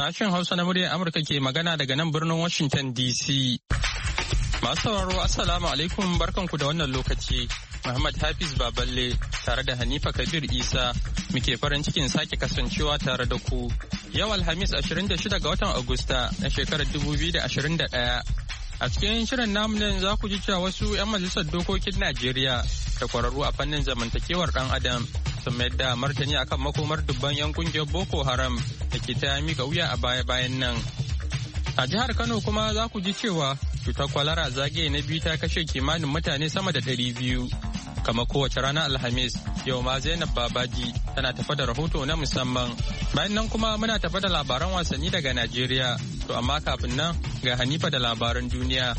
Sashen Hausa na muryar Amurka ke magana daga nan birnin Washington DC. Masu sauraro Assalamu alaikum barkanku da wannan lokaci. Muhammad Hafiz Baballe tare da Hanifa Kabir Isa muke farin cikin sake kasancewa tare da ku. Yau Alhamis 26 ga watan Agusta na shekarar 2021. A cikin shirin namu ne za ku ji cewa wasu 'yan majalisar dokokin Najeriya da kwararru a fannin zamantakewar ɗan adam sun mayar da martani akan makomar dubban 'yan kungiyar Boko Haram da ke ta mika wuya a baya-bayan nan. A jihar Kano kuma za ku ji cewa cutar kwalara zagaye na biyu ta kashe kimanin mutane sama da 200. Kama kowace ranar Alhamis, yau ma Zainab Babaji tana tafa da rahoto na musamman. Bayan nan kuma muna tafa da labaran wasanni daga Najeriya. To amma kafin nan ga Hanifa da labaran duniya.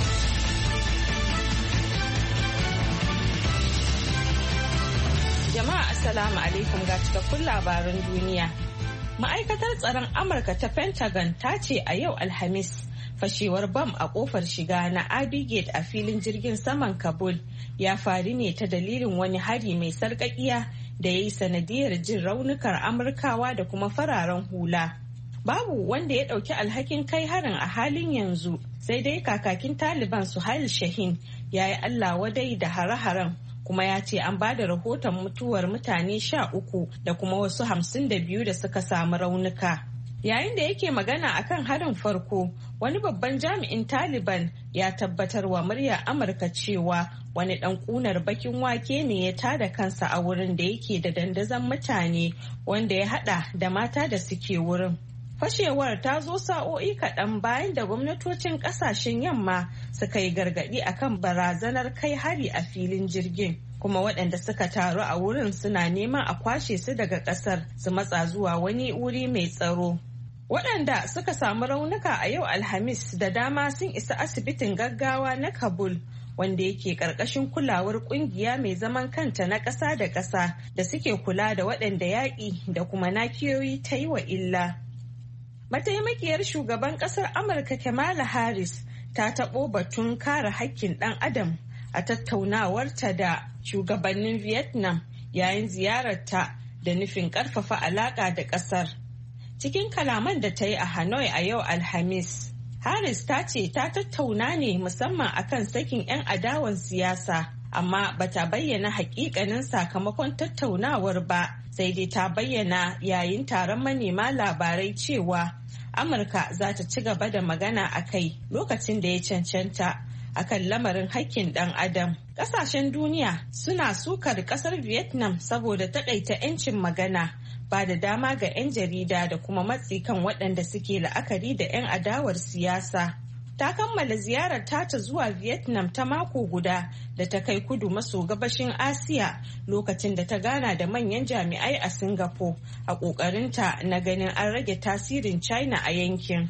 Jama'a Assalamu alaikum ga cikakkun labaran duniya. Ma'aikatar tsaron Amurka ta Pentagon ta ce a yau Alhamis fashewar bam a kofar shiga na Abbey Gate a filin jirgin saman Kabul ya faru ne ta dalilin wani hari mai sarƙaƙiya da ya yi sanadiyar jin raunukan Amurkawa da kuma fararen hula. Babu wanda ya ɗauki alhakin kai harin a halin yanzu, sai dai kakakin Taliban Suhail Shahin ya yi Allah wadai da hare-haren kuma ya ce an ba da rahoton mutuwar mutane 13 da kuma wasu 52 da suka samu raunuka. Yayin da yake magana akan harin farko, wani babban jami'in Taliban ya tabbatar wa muryar Amurka cewa wani ɗan ƙunar bakin wake ne ya tada kansa a wurin da yake da dandazon mutane wanda ya haɗa da mata da suke wurin. Fashewar ta zo sa'o'i kaɗan bayan da gwamnatocin ƙasashen yamma suka yi gargaɗi akan barazanar kai hari a filin jirgin, kuma waɗanda suka taru a wurin suna neman a kwashe su daga ƙasar su matsa zuwa wani wuri mai tsaro. Waɗanda suka samu raunuka a yau Alhamis da dama sun isa asibitin gaggawa na Kabul, wanda yake ƙarƙashin kulawar ƙungiya mai zaman kanta na ƙasa da ƙasa da suke kula da waɗanda yaƙi da kuma nakiyoyi ta yi wa illa. Mataimakiyar shugaban ƙasar Amurka Kamala Harris ta taɓo batun kare haƙƙin ɗan adam a tattaunawarta da shugabannin Vietnam yayin ziyararta da nufin ƙarfafa alaƙa da ƙasar. Cikin kalaman da ta yi a Hanoi a yau Alhamis, Harris ta ce ta tattauna ne musamman akan sakin 'yan adawan siyasa, amma bata bayyana haƙiƙanin sakamakon tattaunawar ba, sai dai ta bayyana yayin taron manema labarai cewa Amurka za ta ci gaba da magana a kai lokacin da ya cancanta akan lamarin haƙƙin ɗan adam. Ƙasashen duniya suna sukar ƙasar Vietnam saboda taƙaita 'yancin magana, ba da dama ga 'yan jarida da kuma matsi kan waɗanda suke la'akari da 'yan adawar siyasa. Ta kammala ziyarar tata zuwa Vietnam ta mako guda da ta kai kudu maso gabashin Asiya lokacin da ta gana da manyan jami'ai a Singapore a ƙoƙarinta na ganin an rage tasirin China a yankin.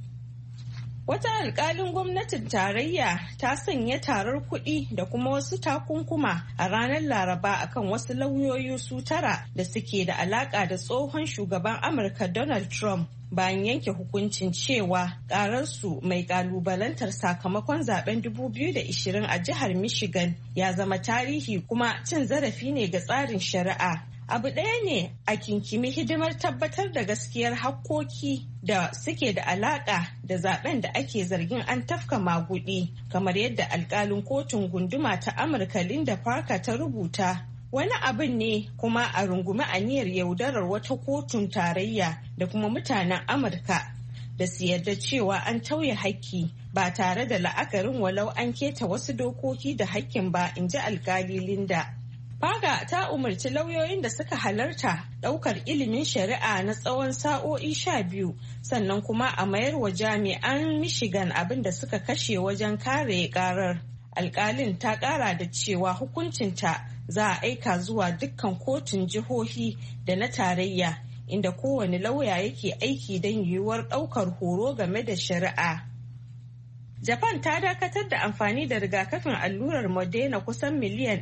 Wata alƙalin gwamnatin tarayya ta sanya tarar kuɗi da kuma wasu takunkuma a ranar Laraba akan wasu lauyoyi su 9 da suke da alaƙa da tsohon shugaban Amurka Donald Trump, bayan yanke hukuncin cewa ƙararsu mai ƙalubalantar sakamakon zaben 2020 a jihar Michigan ya zama tarihi kuma cin zarafi ne ga tsarin shari'a. Abu ɗaya ne a kinkimi hidimar tabbatar da gaskiyar hakkoki da suke da alaƙa da zaben da ake zargin an tafka magudi, kamar yadda alƙalin kotun gunduma ta Amurka Linda Parker ta rubuta. Wani abin ne kuma a rungumi aniyar yaudarar wata kotun tarayya da kuma mutanen Amurka da su yarda cewa an tauye hakki ba tare da la'akarin walau an keta wasu dokoki da hakkin ba, in ji alƙali Linda. Paga ta umarci lauyoyin da suka halarta ɗaukar ilimin shari'a na tsawon sa'o'i 12, sannan kuma a mayar wa jami'an Michigan abin da suka kashe wajen kare ƙarar. Alƙalin ta ƙara da cewa hukuncinta za a aika zuwa dukkan kotun jihohi da na tarayya, inda kowane lauya yake aiki don yiwuwar ɗaukar horo game da shari'a. Japan ta dakatar da amfani da rigakafin allurar Moderna kusan miliyan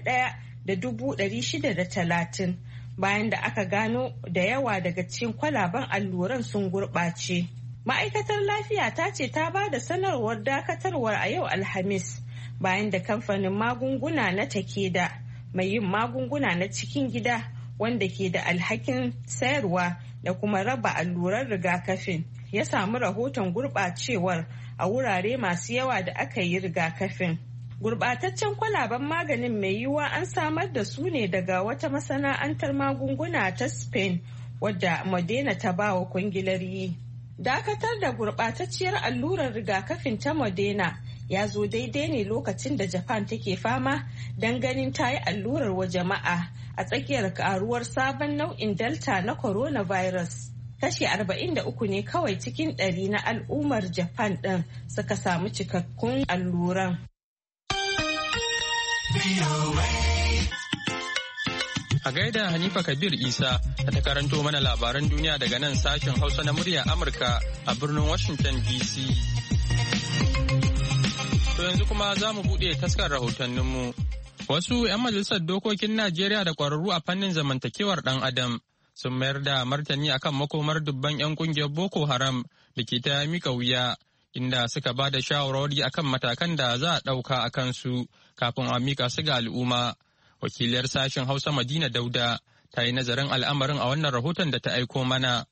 1,630 bayan da aka gano da yawa daga cikin kwalaben alluran sun gurɓace. Ma'aikatar lafiya ta ce ta ba da sanarwar dakatarwar a yau Alhamis bayan da kamfanin magunguna na Takeda mai yin magunguna na cikin gida wanda ke da alhakin sayarwa da kuma raba alluran rigakafin ya samu rahoton gurɓacewar a wurare masu yawa da aka yi rigakafin. Gurɓataccen kwalaben maganin mai yiwuwa an samar da su ne daga wata masana'antar magunguna ta Spain wadda Moderna ta ba wa kwangilar yi. Dakatar da gurɓatacciyar allurar rigakafin ta Moderna ya zo daidai ne lokacin da Japan take fama don ganin ta yi allurar wa jama'a a tsakiyar karuwar sabon nau'in Delta na coronavirus. Kashi 43 ne kawai cikin 100 na al'ummar Japan ɗin suka samu cikakkun alluran. A gaida Hanifa Kabir Isa da ta karanto mana labaran duniya daga nan sashen Hausa na murya Amurka a birnin Washington DC. To yanzu kuma za mu buɗe taskar rahotanninmu. Wasu 'yan majalisar dokokin Najeriya da ƙwararru a fannin zamantakewar ɗan Adam sun mayar da martani akan makomar dubban 'yan ƙungiyar Boko Haram da ke ta mika wuya, inda suka ba da shawarwari akan matakan da za a ɗauka a kansu kafin a mika su ga al'umma. Wakiliyar sashen Hausa Madina Dauda ta yi nazarin al'amarin a wannan rahoton da ta aiko mana.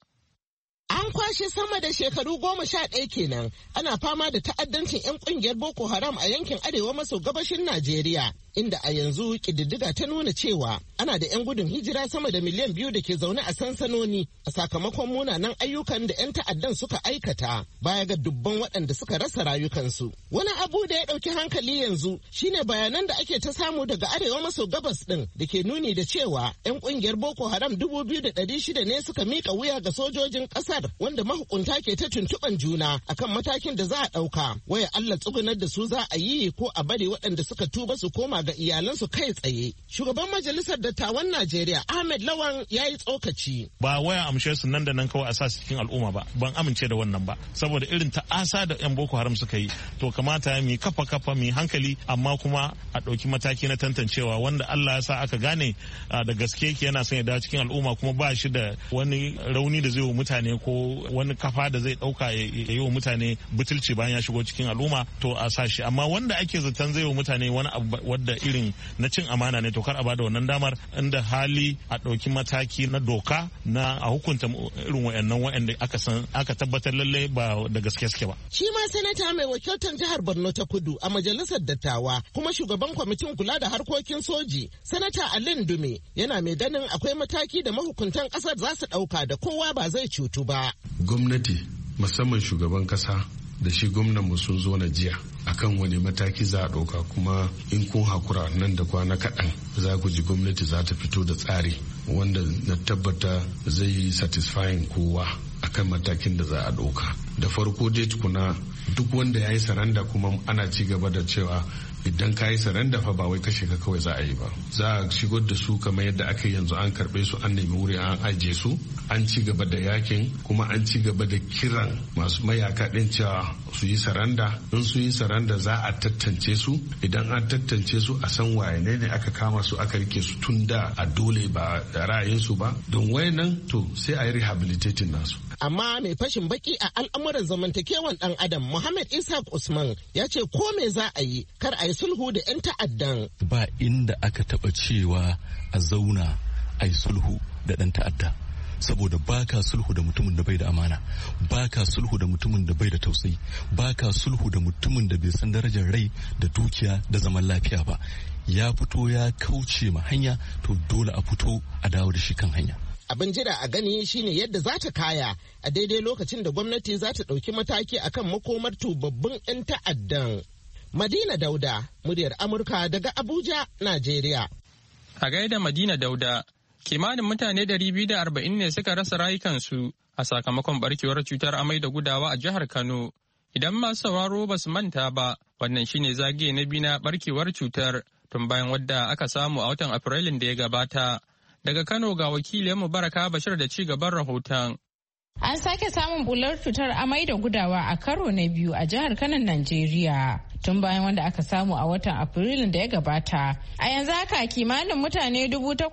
An kwashe sama da shekaru 11 kenan ana fama da ta'addancin 'yan kungiyar Boko Haram a yankin arewa maso gabashin Najeriya, inda a yanzu ƙididdiga ta nuna cewa ana da 'yan gudun hijira sama da miliyan 2 da ke zaune a sansanoni a sakamakon munanan ayyukan da 'yan ta'addan suka aikata baya ga dubban waɗanda suka rasa rayukansu. Wani abu da ya ɗauki hankali yanzu shine bayanan da ake ta samu daga arewa maso gabas ɗin da ke nuni da cewa 'yan kungiyar Boko Haram 2,600 ne suka miƙa wuya ga sojojin ƙasar, wanda mahukunta ke ta tuntuɓan juna akan matakin da za a ɗauka. Waya Allah tsugunar da su za a yi ko a bari waɗanda suka tuba su koma ga iyalansu kai tsaye. Shugaban Majalisar Dattawan Najeriya Ahmed Lawan ya yi tsokaci. Ba waya amshe su nan da nan kawai a sa su cikin al'umma ba, ban amince da wannan ba, saboda irin ta'asa da 'yan Boko Haram suka yi, to kamata mu kafa mu hankali, amma kuma a ɗauki mataki na tantancewa wanda Allah ya sa aka gane da gaske yake yana son ya dawo cikin al'umma kuma ba shi da wani rauni da zai wa mutane ko wani kafa da zai ɗauka ya yi wa mutane butulci bayan ya shigo cikin al'umma, to a sa shi. Amma wanda ake zaton zai wa mutane wani abu wadda irin na cin amana ne, to kar a bada wannan damar, inda hali a ɗauki mataki na doka na a hukunta irin wayannan wayanda aka tabbatar lalle ba da gaske suke ba. Shi ma sanata mai wakiltar jihar Borno ta Kudu a majalisar dattawa kuma shugaban kwamitin kula da harkokin soji, sanata Alin Dume, yana mai ganin akwai mataki da mahukuntan kasar za su ɗauka da kowa ba zai cutu ba. Gwamnati musamman shugaban kasa da shi gwamnan mu sun zo na jiya akan wani mataki za a ɗauka, kuma in kun hakura nan da kwana kaɗan za ku ji gwamnati za ta fito da tsari wanda na tabbata zai yi satisfying kowa akan matakin da za a ɗauka. Da farko dai tukuna duk wanda ya yi saranda, kuma ana ci gaba da cewa idan ka yi saranda fa ba wai kashe ka kawai za a yi ba, za a shigar da su kamar yadda aka yanzu, an karɓe su, an nemi wuri an ajiye su, an ci gaba da yakin, kuma an ci gaba da kiran masu mayaka ɗin cewa su yi saranda. In su yi saranda za a tantance su, idan an tantance su a san waye ne aka kama su aka rike su tun da a dole ba da ra'ayinsu ba, don wayannan to sai a yi rehabilitating nasu. Amma mai fashin baki a al'amuran zamantakewan ɗan adam Muhammad Ishaq Usman ya ce ko me za a yi kar a yi sulhu da 'yan ta'addan. Ba inda aka taɓa cewa a zauna a yi sulhu da ɗan ta'adda, saboda baka sulhu da mutumin da bai da amana, baka sulhu da mutumin da bai da tausayi, baka sulhu da mutumin da bai san darajar rai da dukiya da zaman lafiya ba. Ya fito ya kauce ma hanya, to dole a fito a dawo da shi kan hanya. Abin jira a gani shine yadda za ta kaya a daidai lokacin da gwamnati za ta ɗauki mataki akan makomar tubabbin 'yan ta'addan. Madina Dauda, muryar Amurka daga Abuja, Najeriya. A gaida Madina Dauda, kimanin mutane 240 ne suka rasa rayukansu a sakamakon barkewar cutar amai da gudawa a jihar Kano. Idan masu sauraro ba su manta ba, wannan shine zagaye na biyu na barkewar cutar tun bayan wadda aka samu a watan Afrilun da ya gabata. Daga Kano ga wakilinmu Baraka Bashir da ci gaban rahoton. An sake samun bular cutar amai da gudawa a karo na biyu a jihar Kano, Najeriya. Tun bayan wanda aka samu a watan Afrilun da ya gabata. A yanzu haka kimanin mutane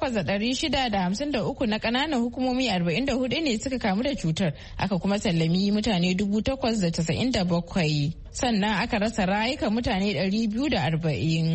8,653 na ƙananan hukumomi 44 ne suka kamu da cutar, aka kuma sallami mutane 8,097. Sannan aka rasa rayuka mutane 240.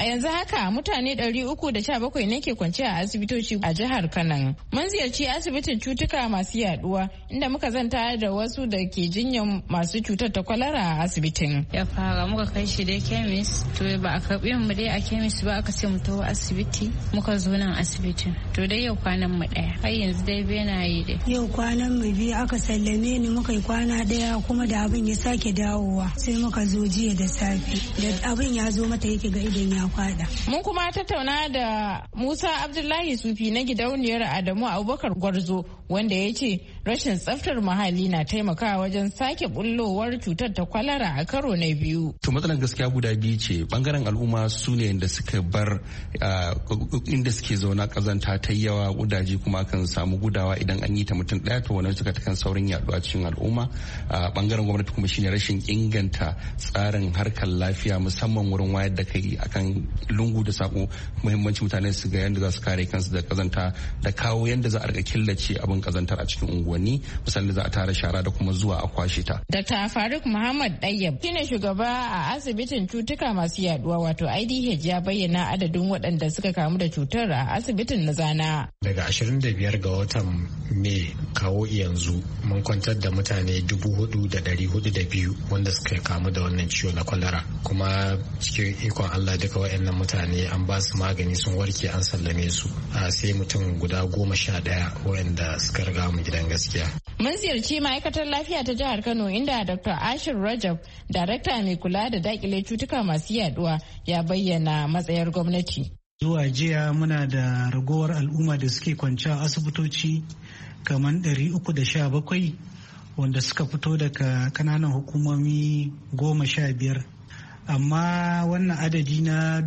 A yanzu haka mutane 317 ne ke kwance a asibitoci a jihar Kano. Mun ziyarci asibitin cutuka masu yaduwa inda muka zanta da wasu da ke jinyar masu cutar ta kwalara a asibitin. Ya fara muka kai shi dai kemis, to ba a karbi mu dai a kemis ba, aka ce mu taho asibiti, muka zo nan asibitin. To dai yau kwanan mu daya. Har yanzu dai bai na yi dai. Yau kwanan mu biyu aka sallame ni, muka yi kwana daya kuma da abin ya sake dawowa sai muka zo jiya da safe. Da abin ya zo mata yake ga idan ya kwada. Mun kuma tattauna da Musa Abdullahi Sufi na gidauniyar Adamu Abubakar Gwarzo wanda ya ce rashin tsaftar muhalli na taimakawa wajen sake bullowar cutar ta kwalara a karo na biyu. To matsalar gaskiya guda biyu ce, bangaren al'umma su ne da suka bar inda suke zauna kazanta ta yawa, gudaje kuma kan samu gudawa idan an yi ta mutum daya, to wannan suka kan saurin yaduwa cikin al'umma. Bangaren gwamnati kuma shine rashin inganta tsarin harkar lafiya musamman wurin wayar da kai akan lungu da sako, muhimmanci mutane su ga yadda za su kare kansu da kazanta da kawo yadda za a rika killace abin kazantar a cikin unguwanni, misali za a tara shara da kuma zuwa a kwashe ta. Dr. Faruk Muhammad Dayyab shine shugaba a asibitin cutuka masu yaduwa wato IDH ya bayyana adadin waɗanda suka kamu da cutar a asibitin na Zana. Daga 25 ga watan Mai kawo yanzu mun kwantar da mutane 4,402 wanda suka kamu da wannan ciwo na kwalara, kuma cikin ikon Allah duka waɗannan mutane an ba su magani sun warke an sallame su, sai mutum guda 11 waɗanda suka riga mu gidan gaskiya. Mun ziyarci ma'aikatar lafiya ta jihar Kano inda Dr. Ashir Rajab, darakta mai kula da dakile cutuka masu yaduwa, ya bayyana matsayar gwamnati. Zuwa jiya muna da ragowar al'umma da suke kwance a asibitoci kamar 317 wanda suka fito daga kananan hukumomi 15. Amma wannan adadi na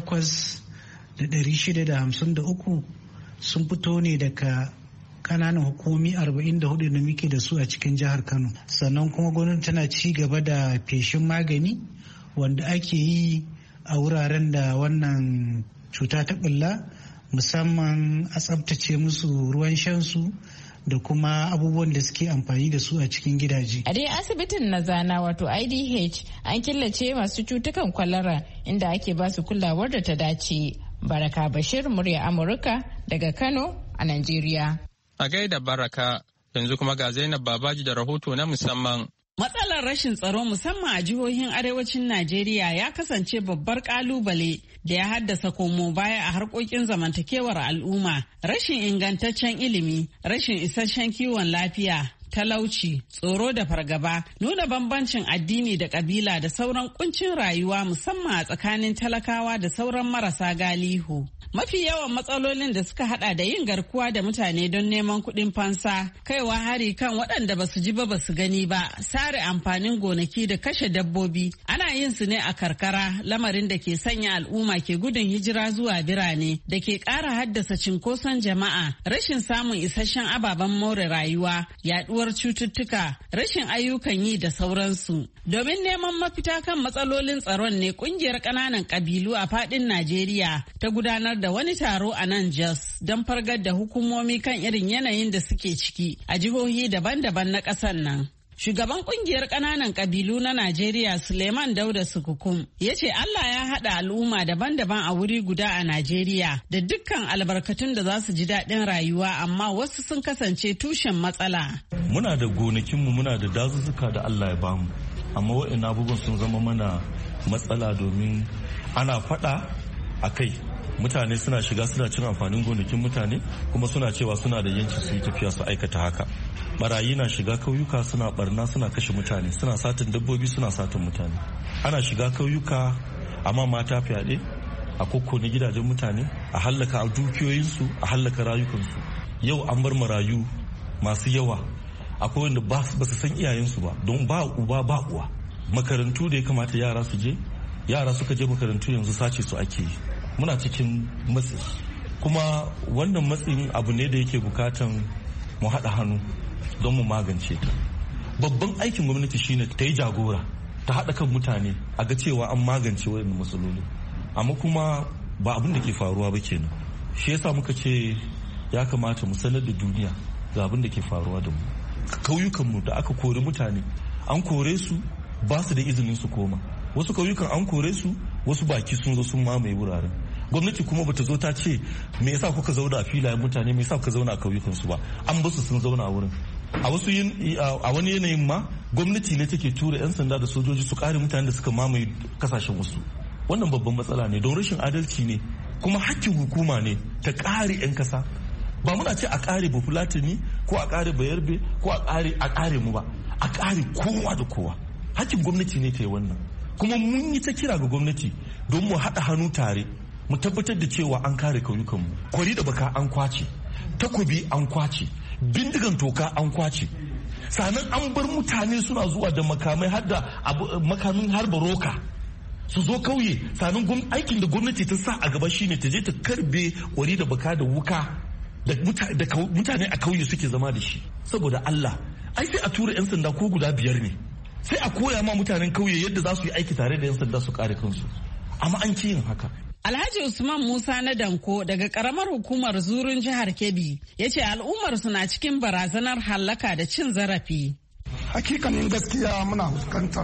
8,653 sun fito ne daga kananan hukumomi 44 da muke da su a cikin jihar Kano. Sannan kuma gwamnati tana ci gaba da feshin magani wanda ake yi a wuraren da wannan cuta ta bulla, musamman a tsabtace musu ruwan shansu da kuma abubuwan da suke amfani da su a cikin gidaje. A dai asibitin na Zana wato IDH an killace masu cutukan kwalara inda ake ba su kulawar da ta dace. Baraka Bashir, murya Amurka daga Kano a Najeriya. A gaida Baraka, yanzu kuma ga Zainab Babaji da rahoto na musamman. Matsalar rashin tsaro musamman a jihohin arewacin Najeriya ya kasance babbar kalubale da ya haddasa komo baya a harkokin zamantakewar al'umma, rashin ingantaccen ilimi, rashin isasshen kiwon lafiya, talauci, tsoro da fargaba, nuna bambancin addini da kabila da sauran kuncin rayuwa musamman a tsakanin talakawa da sauran marasa galihu. Mafi yawan matsalolin da suka hada da yin garkuwa da mutane don neman kuɗin fansa, kaiwa hari kan waɗanda ba su ji ba su gani ba, sare amfanin gonaki da kashe dabbobi, ana yin su ne a karkara, lamarin da ke sanya al'umma ke gudun hijira zuwa birane, da ke ƙara haddasa cinkoson jama'a, rashin samun isasshen ababen more rayuwa, yaɗuwar cututtuka, rashin ayyukan yi da sauransu. Domin neman mafita kan matsalolin tsaron ne ƙungiyar ƙananan ƙabilu a faɗin Najeriya ta gudanar da wani taro a nan Jos don fargar da hukumomi kan irin yanayin da suke ciki a jihohi daban-daban na ƙasar nan. Shugaban kungiyar ƙananan ƙabilu na Najeriya Suleiman Dauda Sukukum ya ce Allah ya haɗa al'umma daban-daban a wuri guda a Najeriya da dukkan albarkatun da za su ji daɗin rayuwa, amma wasu sun kasance tushen matsala. Muna da gonakinmu, muna da dazuzzuka da Allah ya bamu, amma waɗannan abubuwan sun zama mana matsala domin ana faɗa a kai. Mutane suna shiga suna cin amfanin gonakin mutane kuma suna cewa suna da yanci su yi tafiya su aikata haka. Barayi na shiga kauyuka suna barna, suna kashe mutane, suna satin dabbobi, suna satin mutane. Ana shiga kauyuka amma mata fyaɗe, a kokkone gidajen mutane, a hallaka dukiyoyinsu, a hallaka rayukansu. Yau an bar marayu masu yawa, akwai wanda ba su san iyayensu ba, don ba uba ba uwa. Makarantu da ya kamata yara su je, yara suka je makarantu yanzu sace su ake yi. Muna cikin matsi, kuma wannan matsin abu ne da yake bukatan mu haɗa hannu don mu magance ta. Babban aikin gwamnati shine ta yi jagora, ta haɗa kan mutane a ga cewa an magance waɗannan matsaloli, amma kuma ba abin da ke faruwa ba kenan. Shi yasa muka ce ya kamata mu sanar da duniya ga abin da ke faruwa da mu. Kauyukanmu da aka kori mutane, an kore su ba su da izinin su koma. Wasu kauyukan an kore su, wasu baki sun zo sun mamaye wuraren. Gwamnati kuma bata zo ta ce me yasa kuka zauna a filayen mutane, me yasa kuka zauna a kauyukan su ba, an basu sun zauna a wurin. A wani yanayin ma gwamnati ne take tura 'yan sanda da sojoji su kare mutane da suka mamaye kasashen wasu. Wannan babban matsala ne don rashin adalci ne, kuma hakkin hukuma ne ta kare 'yan kasa. Ba muna ce a kare bafulatani ko a kare bayarbe ko a kare mu ba, a kare kowa da kowa. Hakkin gwamnati ne ta yi wannan, kuma mun yi ta kira ga gwamnati don mu haɗa hannu tare mu tabbatar da cewa an kare kauyukanmu. Kwari da baka an kwace, takobi an kwace, bindigan toka an kwace, sannan an bar mutane suna zuwa da makamai har da makamin harba roka su zo kauye. Sannan aikin da gwamnati ta sa a gaba shine ta je ta karbe kwari da baka da wuka da mutane a kauye suke zama da shi. Saboda Allah, ai sai a tura 'yan sanda ko guda 5 ne, sai a koya ma mutanen kauye yadda za su yi aiki tare da 'yan sanda su kare kansu, amma an ki yin haka. Alhaji Usman Musa na Danko daga karamar hukumar Zurun jihar Kebbi ya ce al'ummar su na cikin barazanar hallaka da cin zarafi. Hakikanin gaskiya muna fuskantar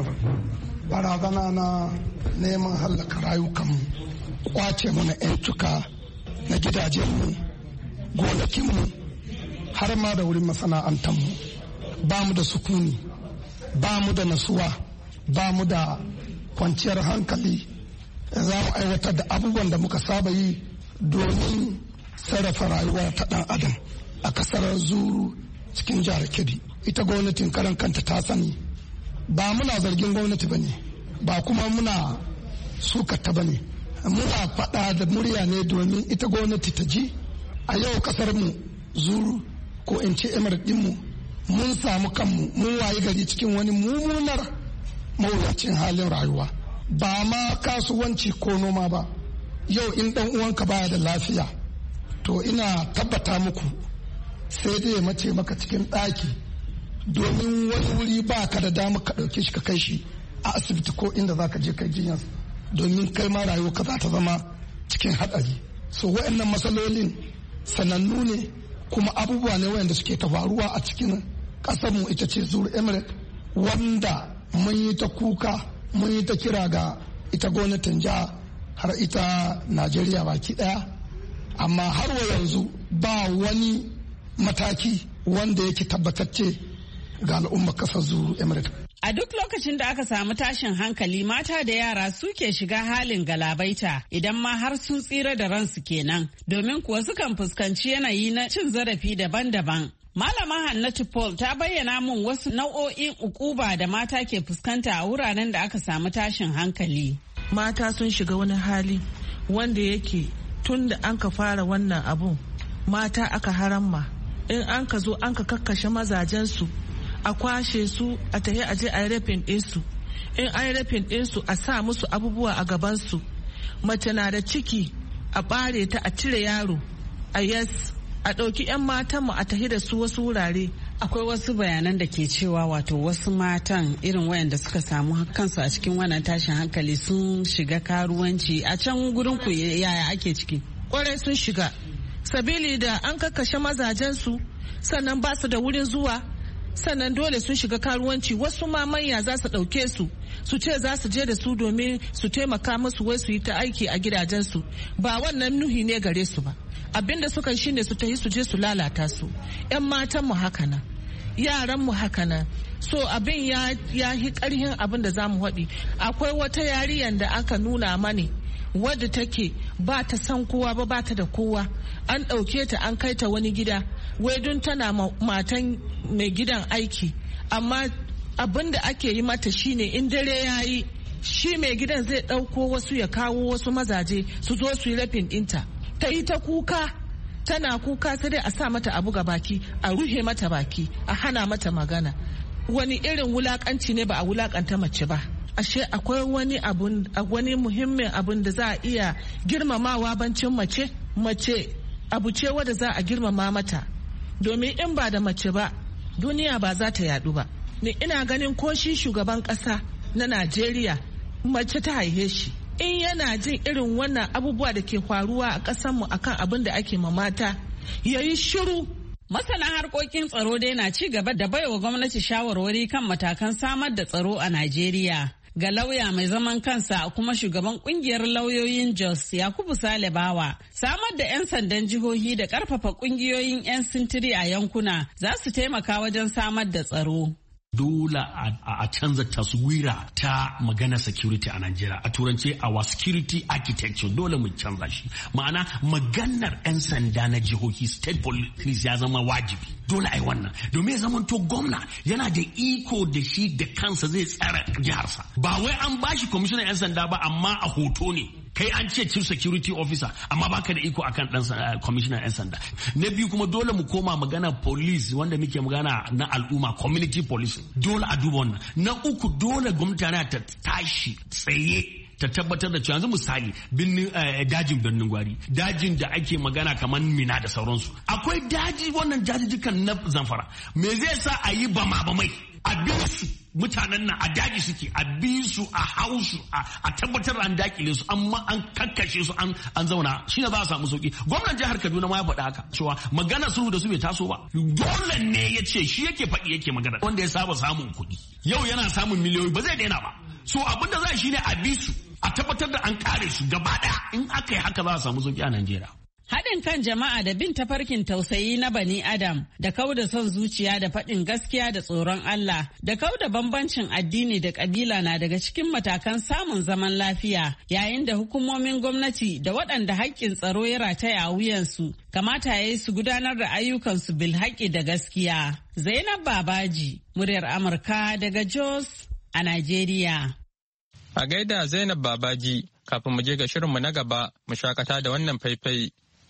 barazana na neman hallaka rayukanmu, kwace mana 'yantuka na gidajenmu, gonakinmu, har ma da wurin masana'antarmu. Ba mu da sukuni, ba mu da nasuwa, ba mu da kwanciyar hankali. Za mu aiwatar da abubuwan da muka saba yi domin sarrafa rayuwa ta ɗan adam a kasar Zuru cikin jihar Kebbi. Ita gwamnatin karan kanta ta sani, ba muna zargin gwamnati ba ne, ba kuma muna sukata ba ne, muna faɗa da murya ne domin ita gwamnati ta ji. A yau kasar mu Zuru ko in ce Emirate ɗinmu mun samu kanmu mun wayi gari cikin wani mummunar mawuyacin halin rayuwa. Ba ma kasuwanci ko noma ba, yau in dan uwanka baya da lafiya to ina tabbata muku sai dai mace maka cikin ɗaki, domin wani wuri ba ka da dama ka ɗauke shi ka kai shi a asibiti ko inda za ka je kai jinyar, domin kai ma rayuwa ka za ta zama cikin haɗari. So waɗannan matsalolin sanannu ne, kuma abubuwa ne waɗanda suke ta faruwa a cikin ƙasarmu ita ce Zuru Emirate, wanda mun yi ta kuka, mun yi ta kira ga ita gwamnatin jiha har ita Najeriya baki daya, amma har wa yanzu ba wani mataki wanda yake tabbatacce ga al'ummar kasar Zuru Emirate. A duk lokacin da aka samu tashin hankali, mata da yara suke shiga halin galabaita idan ma har sun tsira da ransu kenan, domin kuwa sukan fuskanci yanayi na cin zarafi daban-daban. Malama Hannatu Paul ta bayyana mun wasu nau'o'in ukuba da mata ke fuskanta a wuraren da aka samu tashin hankali. Mata sun shiga wani hali wanda yake tun da an ka fara wannan abun mata aka haramma. In an ka zo an ka kakkashe mazajensu, a kwashe su a tahi a je a yi rafin ɗinsu. In an yi rafin ɗinsu a sa musu abubuwa a gabansu. Mace na da ciki a ɓare ta a cire yaro a a ɗauki 'yan matanmu a tahi da su wasu wurare. Akwai wasu bayanan da ke cewa wato wasu matan irin wayanda suka samu kansu a cikin wannan tashin hankali sun shiga karuwanci. A can gurin ku yaya ake ciki? Kwarai sun shiga. Sabili da an kakkashe mazajensu, sannan ba su da wurin zuwa, sannan dole sun shiga karuwanci. Wasu ma manya za su ɗauke su ce za su je da su domin su taimaka musu wai su yi ta aiki a gidajensu. Ba wannan nuhi ne gare su ba. Abinda suka yi shine su tafi su je su lalata su. 'Yan matanmu haka nan, yaranmu haka nan. So abin ya yi karhin abin da za mu haɗi. Akwai wata yariyan da aka nuna mani wadda take ba ta san kowa ba ta da kowa. An ɗauke ta an kai ta wani gida wai don tana matan mai gidan aiki, amma abin da ake yi mata shine in dare ya yi shi mai gidan zai ɗauko wasu ya kawo wasu mazaje su zo su yi rafin ɗinta. Ta yi ta kuka, tana kuka sai dai a sa mata abu ga baki, a ruhe mata baki, a hana mata magana. Wani irin wulakanci ne ba a wulakanta mace ba. Ashe akwai wani muhimmin abun da za a iya girmamawa bancin mace. Mace abu ce wadda za a girmama mata, domin in ba da mace ba duniya ba za ta yadu ba. Ni ina ganin ko shi shugaban kasa na Najeriya mace ta haihe shi. In yana jin irin wannan abubuwa da ke faruwa a ƙasarmu akan abin da ake ma mata, ya yi shiru. Masana harkokin tsaro dai na ci gaba da baiwa gwamnati shawarwari kan matakan samar da tsaro a Najeriya. Ga lauya mai zaman kansa kuma shugaban kungiyar lauyoyin Jos Yakubu Sale Bawa, samar da 'yan sandan jihohi da karfafa kungiyoyin 'yan sintiri a yankuna za su taimaka wajen samar da tsaro. Dole a canza taswira ta magana security a Najeriya. A turance our security architecture dole mu canza shi. Ma'ana maganar 'yan sanda na jihohi state police ya zama wajibi. Dole ai wannan. Domin ya zama to gwamna yana da iko da shi da kansa zai tsara jiharsa. Ba wai an bashi kwamishinan 'yan sanda ba amma a hoto ne. Kai an ce chief security officer amma baka da iko akan dan commissioner 'yan sanda. Na biyu kuma dole mu koma magana police wanda muke magana na al'umma community policing. Dole a duba wannan. Na uku dole gwamnati ta tashi tsaye ta tabbatar da cewa yanzu misali dajin birnin gwari, dajin da ake magana kamar Mina da sauransu. Akwai daji wannan dajijikan na Zamfara. Me zai sa a yi bama-bamai a bisu mutanen nan a daji suke a bi su a hausu a tabbatar an dakile su amma an kakkashe su an zauna shi ne za a samu sauki. Gwamnan jihar Kaduna ma ya faɗa haka cewa magana sulhu da su bai taso ba. Dole ne ya ce shi yake faɗi yake magana wanda ya saba samun kuɗi yau yana samun miliyoyi ba zai daina ba. So abin da za shi ne a bi su a tabbatar da an kare su gaba ɗaya. In aka yi haka za a samu sauki a Najeriya. Haɗin kan jama'a da bin tafarkin tausayi na bani Adam da kauda son zuciya da faɗin gaskiya da tsoron Allah da kauda bambancin addini da ƙabila na daga cikin matakan samun zaman lafiya yayin da hukumomin gwamnati da waɗanda haƙƙin tsaro ya rataya a wuyansu kamata ya yi su gudanar da ayyukansu bil haƙƙi da gaskiya. Zainab Babaji, muryar Amurka daga Jos a Najeriya. A gaida Zainab Babaji, kafin mu je ga shirinmu na gaba, mu shakata da wannan faifai.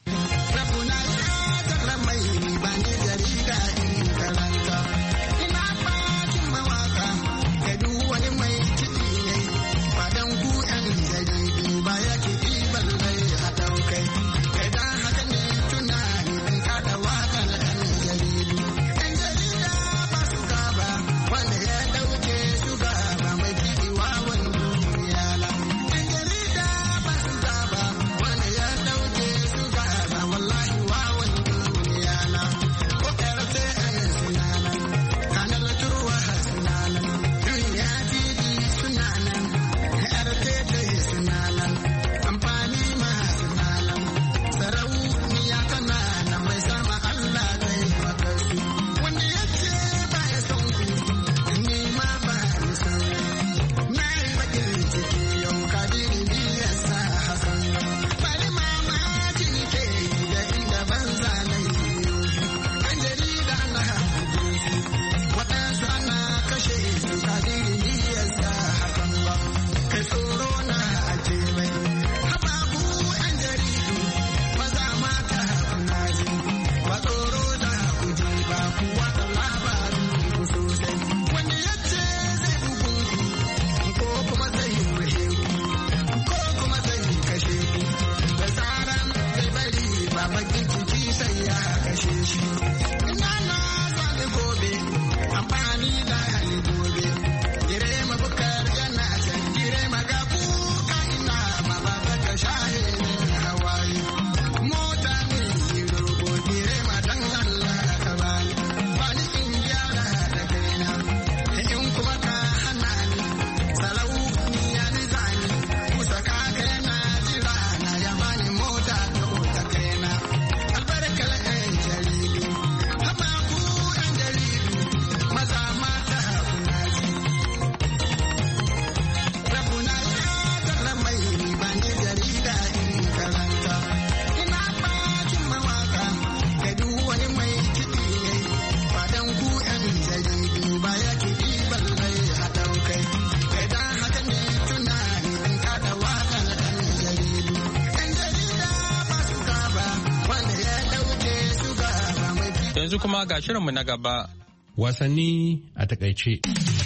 Yanzu kuma ga shirinmu na gaba. Wasanni a takaice.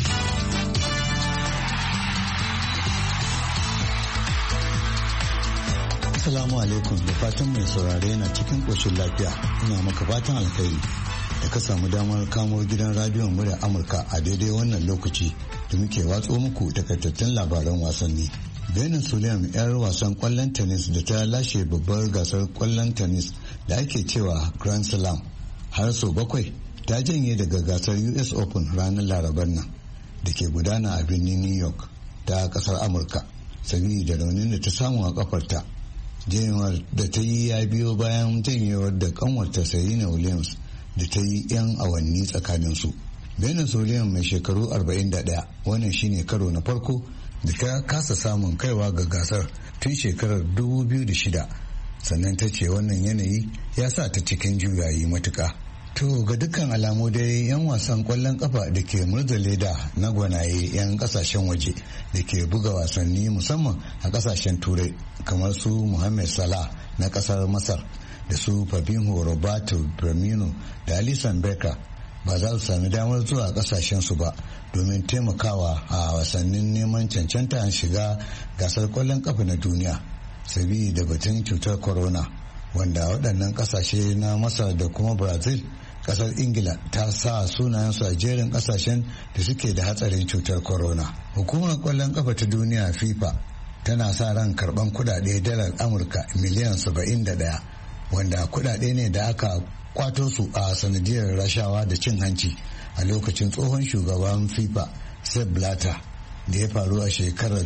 Assalamu alaikum, da fatan mai saurare na cikin ƙoshin lafiya. Ina maka fatan alkhairi da ka samu damar kamo gidan radiyon murya Amurka a daidai wannan lokaci da muke watso muku takaitattun labaran wasanni. Benin Sulayam 'yar wasan kwallon tennis da ta lashe babbar gasar kwallon tennis da ake cewa Grand Slam har sau 7 ta janye daga gasar US Open ranar Larabar nan da ke gudana a birnin New York. ta kasar Amurka sabida raunin da ta samu a kafarta. Janyewar da ta yi ya biyo bayan janyewar da kanwarta Serena Williams da ta yi 'yan awanni tsakaninsu. Venus Williams mai shekaru 41 wannan shine karo na farko da ta kasa samun kaiwa ga gasar tun shekarar 2006, sannan ta ce wannan yanayi ya sa ta cikin juyayi matuka. To ga dukkan alamu dai 'yan wasan kwallon kafa da ke murza leda na gwanaye 'yan kasashen waje da ke buga wasanni musamman a kasashen turai kamar su Mohamed Salah na kasar Masar da su Fabinho Roberto Firmino da Alisson Becker ba za su sami damar zuwa kasashen su ba domin taimakawa a wasannin neman cancanta shiga gasar kwallon kafa na duniya sabida batun cutar corona, wanda waɗannan kasashe na Masar da kuma Brazil, kasar Ingila ta sa sunayensu a jerin kasashen da suke da hatsarin cutar corona. Hukumar kwallon kafa ta duniya FIFA tana sa ran karban kudade dalar Amurka miliyan 71, wanda kudade ne da aka kwato su a sanadiyar rashawa da cin hanci a lokacin tsohon shugaban FIFA Sepp Blatter da ya faru a shekarar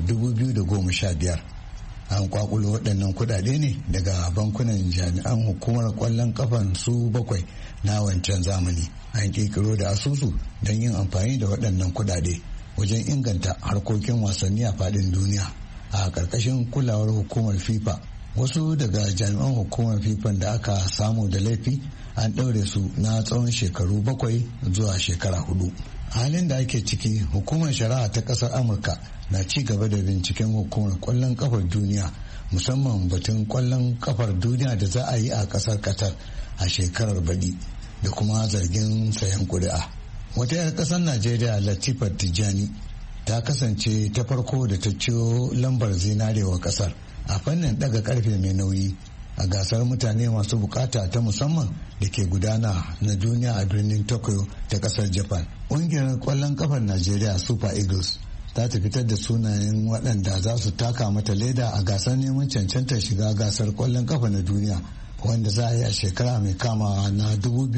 2015. An kwakulo waɗannan kudade ne daga bankunan jami'an hukumar kwallon kafan su 7 na wancan zamani. An kirkiro da asusu don yin amfani da waɗannan kudade wajen inganta harkokin wasanni a faɗin duniya a ƙarƙashin kulawar hukumar FIFA. Wasu daga jami'an hukumar FIFA da aka samu da laifi an ɗaure su na tsawon shekaru 7 zuwa shekara 4. Halin da ake ciki, hukumar shari'a ta ƙasar Amurka na ci gaba da binciken hukumar kwallon kafar duniya, musamman batun kwallon kafar duniya da za a yi a ƙasar Qatar a shekarar baɗi da kuma zargin sayan ƙuri'a. Wata 'yar ƙasar Najeriya Latifa Tijjani ta kasance ta farko da ta ciyo lambar zinare wa ƙasar a fannin ɗaga ƙarfe mai nauyi a gasar mutane masu bukata ta musamman da ke gudana na duniya a birnin Tokyo ta ƙasar Japan. Ƙungiyar ƙwallon ƙafar Najeriya Super Eagles ta fitar da sunayen waɗanda za su taka mata leda a gasar neman cancantar shiga gasar ƙwallon ƙafa na duniya wanda za a yi a shekara mai kamawa na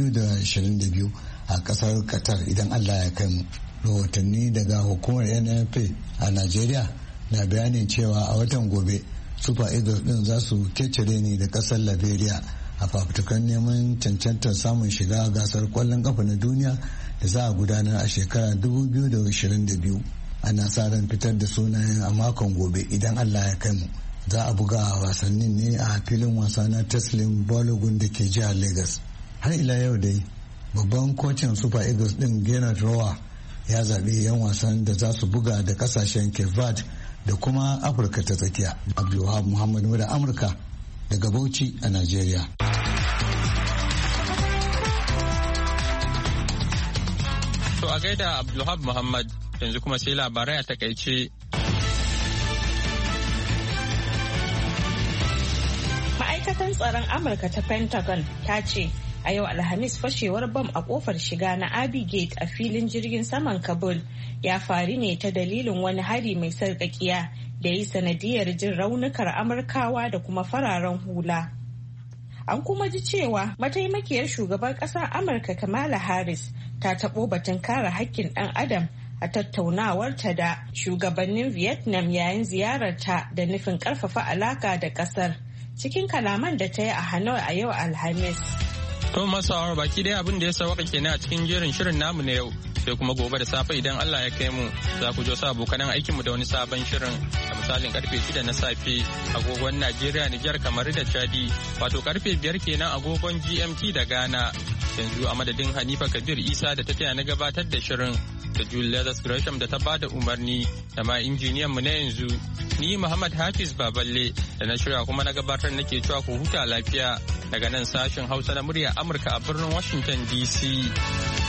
2022 a ƙasar Qatar idan Allah ya kai mu. Rahotanni daga hukumar NFA a Najeriya na bayanin cewa a watan gobe Super Eagles din za su kecere ne da ƙasar Liberia a fafutukan neman cancantar samun shiga gasar ƙwallon ƙafa na duniya da za a gudanar a shekara 2022. Ana sa ran fitar da sunayen a makon gobe idan Allah ya kai mu. Za a buga wasannin ne a filin wasa na Teslim Balogun da ke jihar Lagos. Har ila yau dai babban kocin Super Eagles din Gennard Rower ya zaɓi 'yan wasan da za su buga da kasashen Cape Verde da kuma Afirka ta tsakiya. Abdulwahab Muhammad da Amurka daga Bauchi a Najeriya. To a gaida Abdulwahab Muhammad, yanzu kuma sai labarai a takaice. Ma'aikatan tsaron Amurka ta Pentagon ta ce a yau Alhamis fashewar bam a kofar shiga na Abbey Gate a filin jirgin saman Kabul ya faru ne ta dalilin wani hari mai sarƙaƙiya da yi sanadiyar jin raunukar Amurkawa da kuma fararen hula. An kuma ji cewa mataimakiyar shugaban ƙasar Amurka Kamala Harris ta taɓo batun kare haƙƙin ɗan adam a tattaunawarta da shugabannin Vietnam yayin ziyararta da nufin ƙarfafa alaƙa da ƙasar, cikin kalaman da ta yi a Hanoi a yau Alhamis. To masu awar baki dai abin da ya sauka kenan a cikin jerin shirin namu na yau, sai kuma gobe da safe idan Allah ya kai mu za ku jo sa abokanan aikinmu da wani sabon shirin a misalin karfe 6 na safe agogon Najeriya, Nijar, kamar da Chadi, wato karfe 5 kenan agogon GMT da Ghana. Yanzu a madadin Hanifa Kabir Isa da ta taya na gabatar da shirin da Julia Gresham da ta bada umarni da ma injiniyan mu na yanzu, ni Muhammad Hafiz Baballe da na shirya kuma na gabatar nake cewa ku huta lafiya daga nan sashen Hausa na murya Amurka a birnin Washington DC.